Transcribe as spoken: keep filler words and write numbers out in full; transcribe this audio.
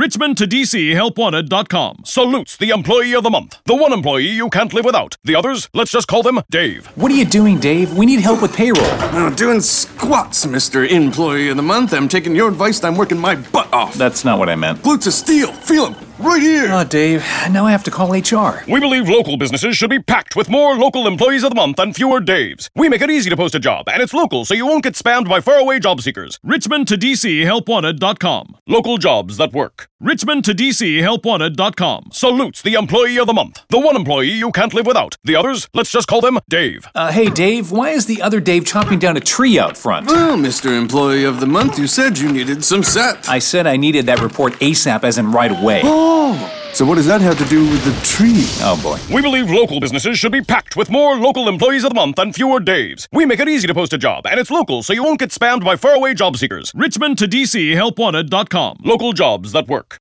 Richmond to D C help wanted dot com salutes the employee of the month. The one employee you can't live without. The others, let's just call them Dave. What are you doing, Dave? We need help with payroll. Oh, doing squats, Mister Employee of the Month. I'm taking your advice and I'm working my butt off. That's not what I meant. Glutes of steel. Feel them. Right here. Oh, Dave, now I have to call H R. We believe local businesses should be packed with more local employees of the month and fewer Daves. We make it easy to post a job, and it's local, so you won't get spammed by faraway job seekers. Richmond to D C help wanted dot com. Local jobs that work. Richmond to D C help wanted dot com salutes the employee of the month. The one employee you can't live without. The others, let's just call them Dave. Uh, hey, Dave, why is the other Dave chopping down a tree out front? Well, Mister Employee of the Month, you said you needed some set. I said I needed that report ASAP, as in right away. Oh, so what does that have to do with the tree? Oh, boy. We believe local businesses should be packed with more local employees of the month and fewer Daves. We make it easy to post a job, and it's local, so you won't get spammed by faraway job seekers. Richmond to D C help wanted dot com. Local jobs that work.